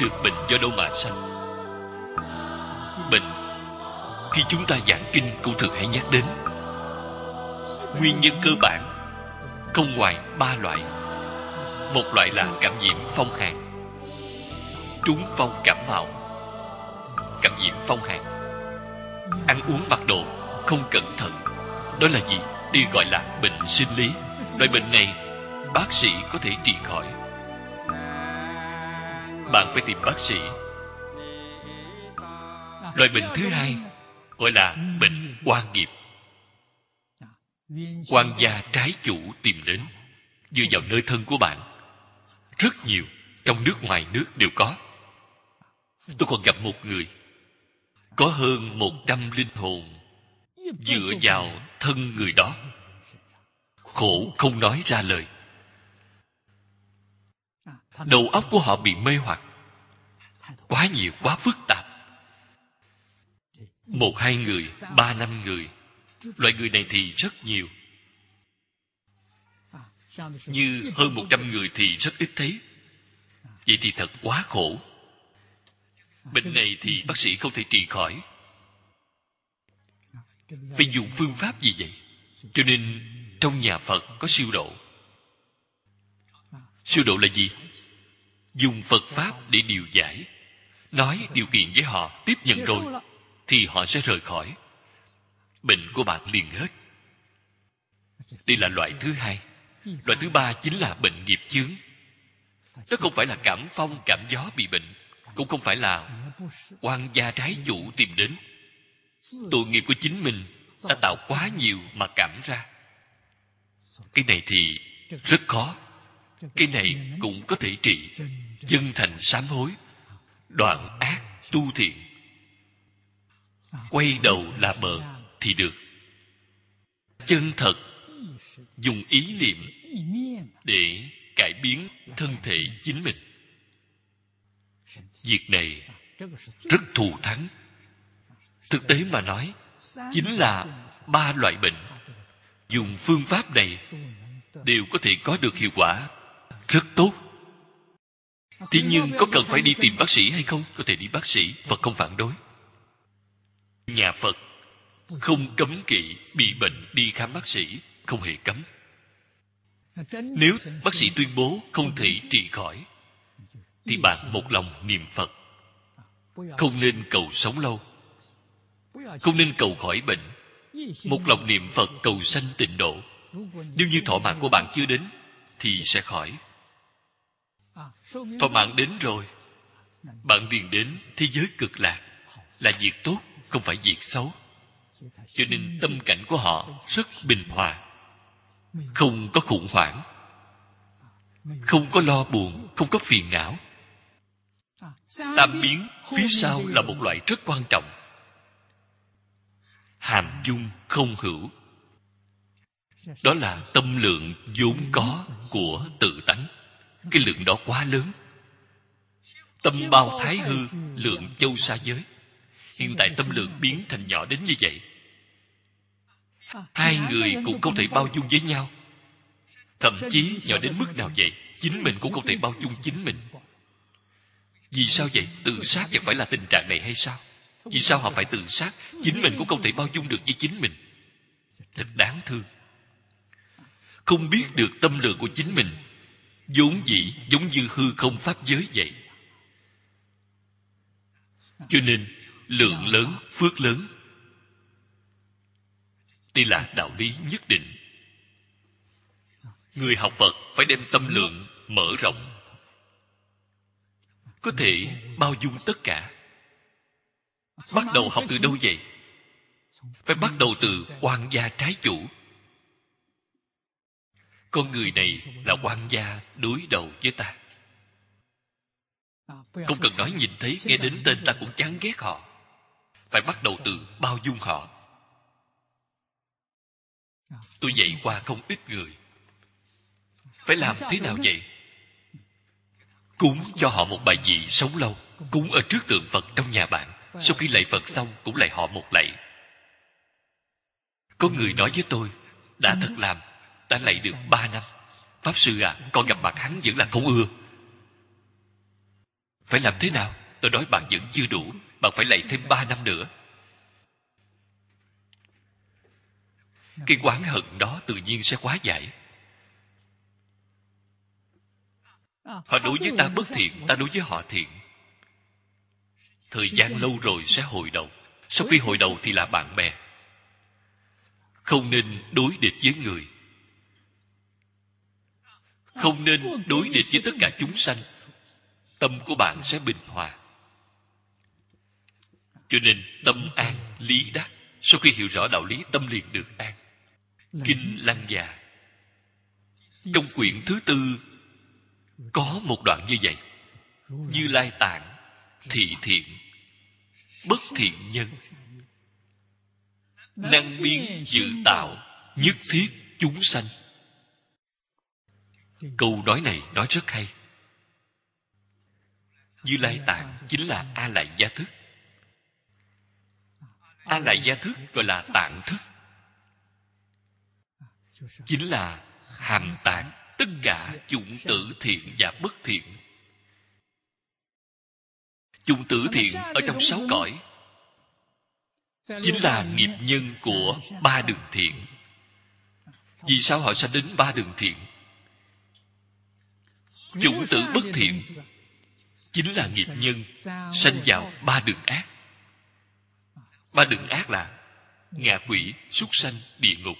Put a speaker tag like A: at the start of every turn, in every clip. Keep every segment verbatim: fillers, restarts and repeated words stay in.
A: được bệnh do đâu mà sanh. Bệnh, khi chúng ta giảng kinh cũng thường hay nhắc đến. Nguyên nhân cơ bản không ngoài ba loại. Một loại là cảm nhiễm phong hàn, trúng phong cảm mạo. Cảm nhiễm phong hàn, ăn uống mặc đồ không cẩn thận, đó là gì? Đây gọi là bệnh sinh lý. Loại bệnh này bác sĩ có thể trị khỏi. Bạn phải tìm bác sĩ. Loại bệnh thứ hai gọi là bệnh oan nghiệp. Oan gia trái chủ tìm đến, dựa vào nơi thân của bạn. Rất nhiều, trong nước ngoài nước đều có. Tôi còn gặp một người có hơn một trăm linh hồn dựa vào thân người đó, khổ không nói ra lời. Đầu óc của họ bị mê hoặc, quá nhiều, quá phức tạp. Một hai người, ba năm người. Loại người này thì rất nhiều. Như hơn một trăm người thì rất ít thấy. Vậy thì thật quá khổ. Bệnh này thì bác sĩ không thể trị khỏi. Phải dùng phương pháp gì vậy? Cho nên trong nhà Phật có siêu độ. Siêu độ là gì? Dùng Phật Pháp để điều giải, nói điều kiện với họ, tiếp nhận rồi thì họ sẽ rời khỏi. Bệnh của bạn liền hết. Đây là loại thứ hai. Loại thứ ba chính là bệnh nghiệp chướng. Nó không phải là cảm phong, cảm gió bị bệnh, cũng không phải là oan gia trái chủ tìm đến. Tội nghiệp của chính mình đã tạo quá nhiều mà cảm ra. Cái này thì rất khó. Cái này cũng có thể trị. Chân thành sám hối, đoạn ác tu thiện, quay đầu là bờ thì được. Chân thật dùng ý niệm để cải biến thân thể chính mình. Việc này rất thù thắng. Thực tế mà nói, chính là ba loại bệnh. Dùng phương pháp này đều có thể có được hiệu quả rất tốt. Thế nhưng có cần phải đi tìm bác sĩ hay không? Có thể đi bác sĩ, Phật không phản đối. Nhà Phật không cấm kỵ bị bệnh đi khám bác sĩ, không hề cấm. Nếu bác sĩ tuyên bố không thể trị khỏi, thì bạn một lòng niệm Phật. Không nên cầu sống lâu, không nên cầu khỏi bệnh. Một lòng niệm Phật cầu sanh tịnh độ. Nếu như thọ mạng của bạn chưa đến thì sẽ khỏi. Thọ mạng đến rồi, bạn liền đến thế giới cực lạc, là việc tốt, không phải việc xấu. Cho nên tâm cảnh của họ rất bình hòa, không có khủng hoảng, không có lo buồn, không có phiền não. Tam biến phía sau là một loại rất quan trọng. Hàm dung không hữu, đó là tâm lượng vốn có của tự tánh. Cái lượng đó quá lớn. Tâm bao thái hư, lượng châu sa giới. Hiện tại tâm lượng biến thành nhỏ đến như vậy. Hai người cũng không thể bao dung với nhau. Thậm chí nhỏ đến mức nào vậy? Chính mình cũng không thể bao dung chính mình. Vì sao vậy? Tự sát chẳng phải là tình trạng này hay sao? Vì sao họ phải tự sát? Chính mình cũng không thể bao dung được với chính mình. Thật đáng thương. Không biết được tâm lượng của chính mình, vốn dĩ giống như hư không pháp giới vậy. Cho nên lượng lớn, phước lớn. Đây là đạo lý nhất định. Người học Phật phải đem tâm lượng mở rộng, có thể bao dung tất cả. Bắt đầu học từ đâu vậy? Phải bắt đầu từ oan gia trái chủ. Con người này là oan gia đối đầu với ta. Không cần nói, nhìn thấy, nghe đến tên ta cũng chán ghét họ. Phải bắt đầu từ bao dung họ. Tôi dạy qua không ít người. Phải làm thế nào vậy? Cúng cho họ một bài vị sống lâu. Cúng ở trước tượng Phật trong nhà bạn. Sau khi lạy Phật xong cũng lạy họ một lạy. Có người nói với tôi, đã thật làm, đã lạy được ba năm. Pháp sư à, con gặp mặt hắn vẫn là không ưa. Phải làm thế nào? Tôi nói bạn vẫn chưa đủ, bạn phải lạy thêm ba năm nữa. Cái oán hận đó tự nhiên sẽ hóa giải. Họ đối với ta bất thiện, ta đối với họ thiện. Thời gian lâu rồi sẽ hồi đầu. Sau khi hồi đầu thì là bạn bè. Không nên đối địch với người. Không nên đối địch với tất cả chúng sanh. Tâm của bạn sẽ bình hòa. Cho nên tâm an, lý đắc. Sau khi hiểu rõ đạo lý, tâm liền được an. Kinh Lăng Già trong quyển thứ tư có một đoạn như vậy. Như Lai Tạng thị thiện, bất thiện nhân, năng biến dự tạo, nhất thiết chúng sanh. Câu nói này nói rất hay. Như Lai Tạng chính là A Lại Gia Thức. A Lại Gia Thức gọi là tạng thức, chính là hàm tạng tất cả chủng tử thiện và bất thiện. Chủng tử thiện ở trong sáu cõi chính là nghiệp nhân của ba đường thiện. Vì sao họ sanh đến ba đường thiện? Chủng tử bất thiện chính là nghiệp nhân sanh vào ba đường ác. Ba đường ác là ngạ quỷ, súc sanh, địa ngục.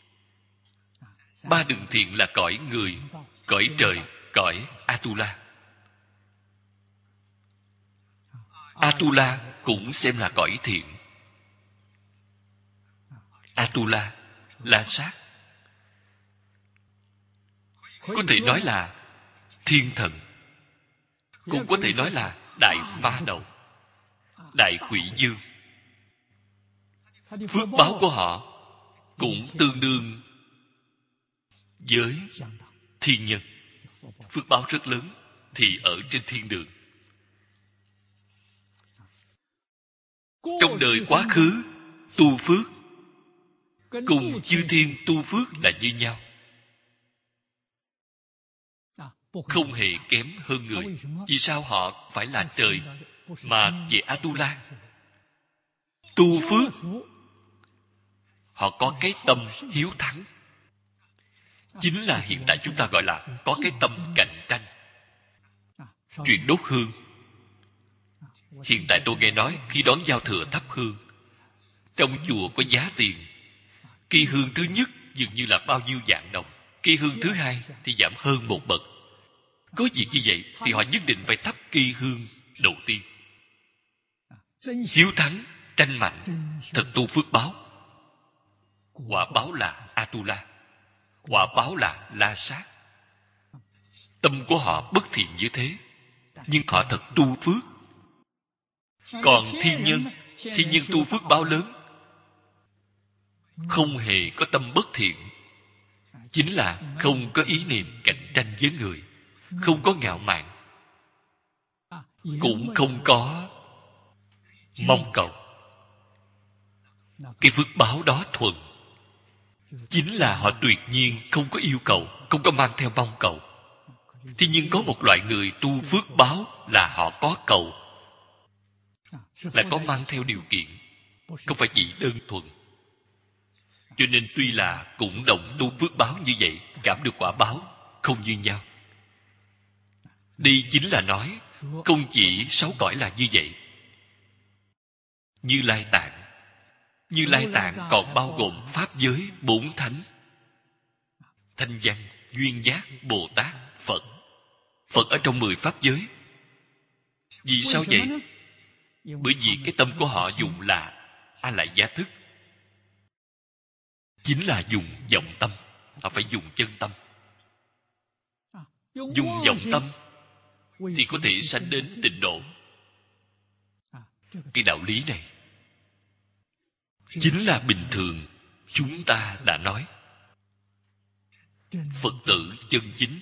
A: Ba đường thiện là cõi người, cõi trời, cõi Atula. Atula cũng xem là cõi thiện. Atula là sát. Có thể nói là thiên thần, cũng có thể nói là đại ma đầu, đại quỷ dương. Phước báo của họ cũng tương đương với thiên nhân. Phước báo rất lớn thì ở trên thiên đường. Trong đời quá khứ tu phước cùng chư thiên tu phước là như nhau, không hề kém hơn người. Vì sao họ phải là trời mà về Atula? Tu phước họ có cái tâm hiếu thắng, chính là hiện tại chúng ta gọi là có cái tâm cạnh tranh. Chuyện đốt hương, hiện tại tôi nghe nói khi đón giao thừa thắp hương, trong chùa có giá tiền. Cây hương thứ nhất dường như là bao nhiêu vạn đồng, cây hương thứ hai thì giảm hơn một bậc. Có việc như vậy thì họ nhất định phải thắp cây hương đầu tiên. Hiếu thắng, tranh mạnh, thật tu phước báo. Quả báo là Atula, quả báo là La Sát. Tâm của họ bất thiện như thế, nhưng họ thật tu phước. Còn thiên nhân, thiên nhân tu phước báo lớn, không hề có tâm bất thiện, chính là không có ý niệm cạnh tranh với người, không có ngạo mạn, cũng không có mong cầu. Cái phước báo đó thuần, chính là họ tuyệt nhiên không có yêu cầu, không có mang theo mong cầu. Thế nhưng có một loại người tu phước báo là họ có cầu, là có mang theo điều kiện, không phải chỉ đơn thuần. Cho nên tuy là cũng đồng tu phước báo như vậy, cảm được quả báo không như nhau. Đây chính là nói không chỉ sáu cõi là như vậy. Như Lai Tạng, Như Lai Tạng còn bao gồm pháp giới bốn thánh: Thanh Văn, Duyên Giác, Bồ Tát, Phật. Phật ở trong mười pháp giới. Vì sao vậy? Bởi vì cái tâm của họ dùng là A Lại Gia Thức, chính là dùng vọng tâm. Họ phải dùng chân tâm. Dùng vọng tâm thì có thể sanh đến tịnh độ. Cái đạo lý này chính là bình thường chúng ta đã nói. Phật tử chân chính,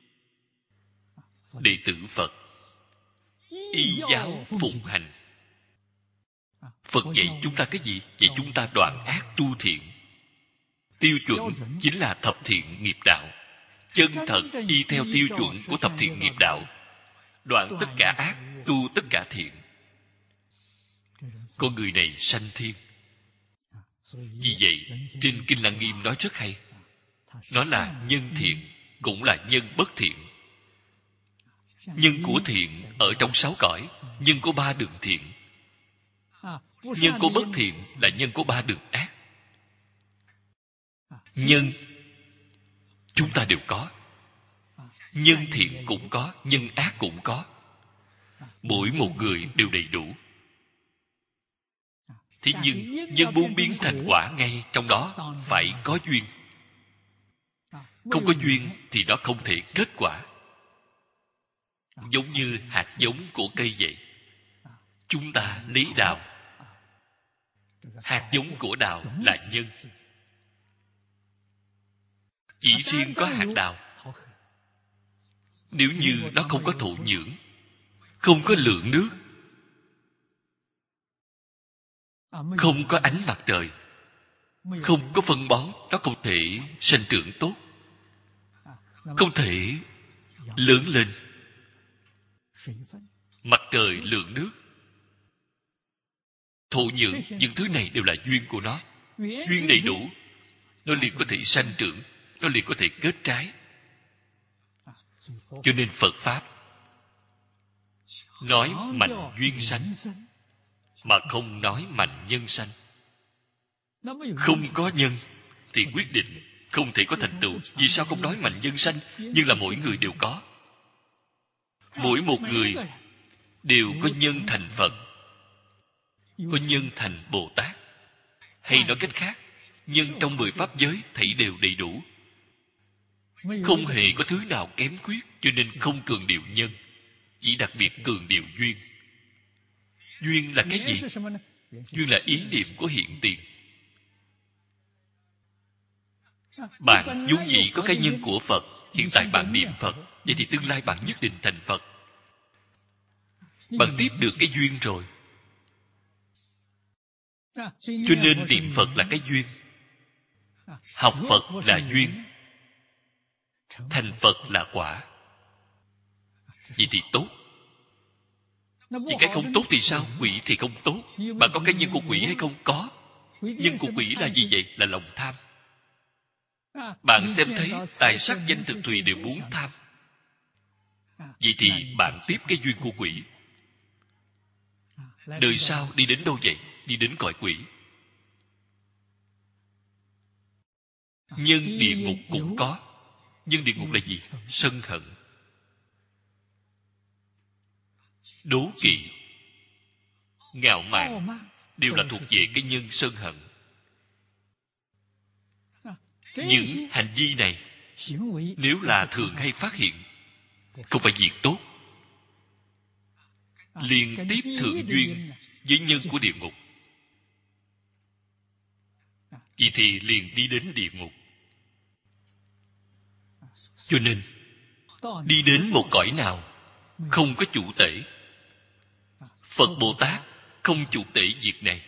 A: đệ tử Phật, y giáo phụng hành. Phật dạy chúng ta cái gì? Dạy chúng ta đoạn ác tu thiện. Tiêu chuẩn chính là thập thiện nghiệp đạo. Chân thật y theo tiêu chuẩn của thập thiện nghiệp đạo, đoạn tất cả ác, tu tất cả thiện. Con người này sanh thiên. Vì vậy trên Kinh Lăng Nghiêm nói rất hay. Nó là nhân thiện, cũng là nhân bất thiện. Nhân của thiện ở trong sáu cõi. Nhân của ba đường thiện. Nhân của bất thiện là nhân của ba đường ác. Nhân chúng ta đều có. Nhân thiện cũng có, nhân ác cũng có. Mỗi một người đều đầy đủ. Thế nhưng nhân muốn biến thành quả ngay trong đó phải có duyên. Không có duyên thì nó không thể kết quả. Giống như hạt giống của cây vậy. Chúng ta lấy đào. Hạt giống của đào là nhân. Chỉ riêng có hạt đào. Nếu như nó không có thổ nhưỡng, không có lượng nước, không có ánh mặt trời, không có phân bón, nó không thể sinh trưởng tốt, không thể lớn lên. Mặt trời, lượng nước, thổ nhưỡng, những thứ này đều là duyên của nó. Duyên đầy đủ, nó liền có thể sanh trưởng, nó liền có thể kết trái. Cho nên Phật Pháp nói mạnh duyên sanh, mà không nói mạnh nhân sanh. Không có nhân thì quyết định không thể có thành tựu. Vì sao không nói mạnh nhân sanh? Nhưng là mỗi người đều có. Mỗi một người đều có nhân thành Phật, có nhân thành Bồ Tát. Hay nói cách khác, nhân trong mười pháp giới thảy đều đầy đủ, không hề có thứ nào kém khuyết. Cho nên không cường điệu nhân, chỉ đặc biệt cường điệu duyên. Duyên là cái gì? Duyên là ý niệm của hiện tiền. Bạn vốn dĩ có cái nhân của Phật. Hiện tại bạn niệm Phật, vậy thì tương lai bạn nhất định thành Phật. Bạn tiếp được cái duyên rồi. Cho nên niệm Phật là cái duyên, học Phật là duyên, thành Phật là quả. Vậy thì tốt. Vì cái không tốt thì sao? Quỷ thì không tốt. Bạn có cái nhân của quỷ hay không? Có. Nhân của quỷ là gì vậy? Là lòng tham. Bạn xem thấy tài sắc danh thực thùy đều muốn tham. Vậy thì bạn tiếp cái duyên của quỷ. Đời sau đi đến đâu vậy? Đi đến cõi quỷ. Nhân địa ngục cũng có. Nhân địa ngục là gì? Sân hận, đố kỵ, ngạo mạn, đều là thuộc về cái nhân sân hận. Những hành vi này nếu là thường hay phát hiện, không phải việc tốt, liên tiếp thượng duyên với nhân của địa ngục. Vậy thì liền đi đến địa ngục. Cho nên đi đến một cõi nào không có chủ tể, Phật Bồ Tát không chủ tể việc này.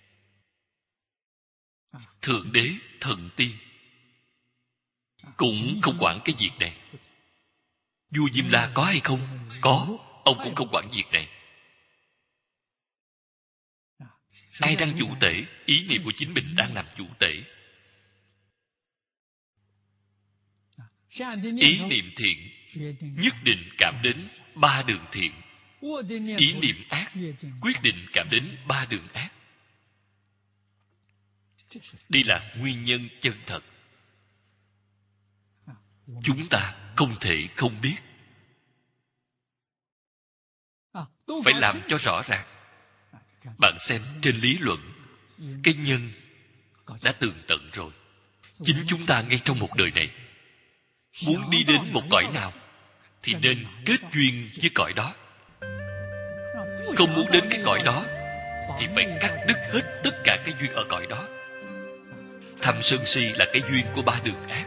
A: Thượng đế, thần tiên cũng không quản cái việc này. Vua Diêm La có hay không? Có. Ông cũng không quản việc này. Ai đang chủ tể? Ý niệm của chính mình đang làm chủ tể. Ý niệm thiện nhất định cảm đến ba đường thiện. Ý niệm ác quyết định cảm đến ba đường ác. Đây là nguyên nhân chân thật. Chúng ta không thể không biết. Phải làm cho rõ ràng. Bạn xem trên lý luận, cái nhân đã tường tận rồi. Chính chúng ta ngay trong một đời này, muốn đi đến một cõi nào thì nên kết duyên với cõi đó. Không muốn đến cái cõi đó thì phải cắt đứt hết tất cả cái duyên ở cõi đó. Tham sân si là cái duyên của ba đường ác.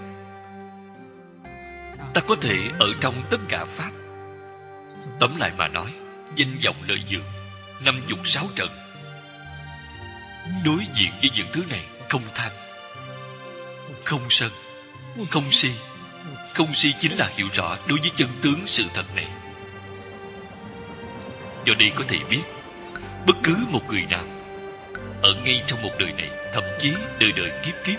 A: Ta có thể ở trong tất cả pháp, tóm lại mà nói, danh vọng lợi dưỡng, năm dục sáu trần, đối diện với những thứ này không tham, không sân, không si. Không si chính là hiểu rõ đối với chân tướng sự thật này. Do đây có thể biết, bất cứ một người nào ở ngay trong một đời này, thậm chí đời đời kiếp kiếp,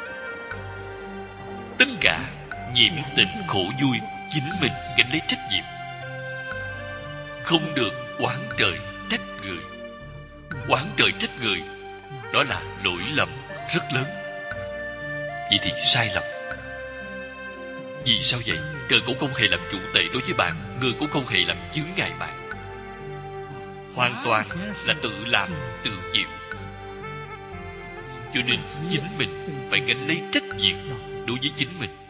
A: tất cả nhiễm tình khổ vui chính mình gánh lấy trách nhiệm, không được oán trời trách người. Oán trời trách người, đó là lỗi lầm rất lớn. Vậy thì sai lầm. Vì sao vậy? Trời cũng không hề làm chủ tệ đối với bạn, người cũng không hề làm chướng ngại bạn. Hoàn toàn là tự làm, tự chịu. Cho nên chính mình phải gánh lấy trách nhiệm đối với chính mình.